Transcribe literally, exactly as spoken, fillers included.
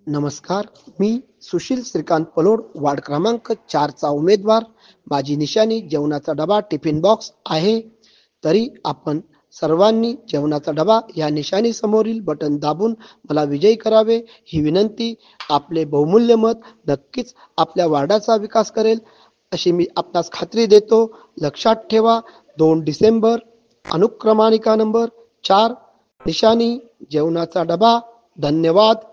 नमस्कार, मी सुशील श्रीकांत पलोड, वार्ड क्रमांक चारचा उमेदवार. माझी निशाणी जेवणाचा डबा टिफिन बॉक्स आहे. तरी आपण सर्वांनी जेवणाचा डबा या निशाणी समोरील बटन दाबून मला विजयी करावे ही विनंती. आपले बहुमूल्य मत नक्कीच आपल्या वार्डाचा विकास करेल अशी मी आपणास खात्री देतो. लक्षात ठेवा, दोन डिसेंबर, अनुक्रमाणिका नंबर चार, निशाणी जेवणाचा डबा. धन्यवाद.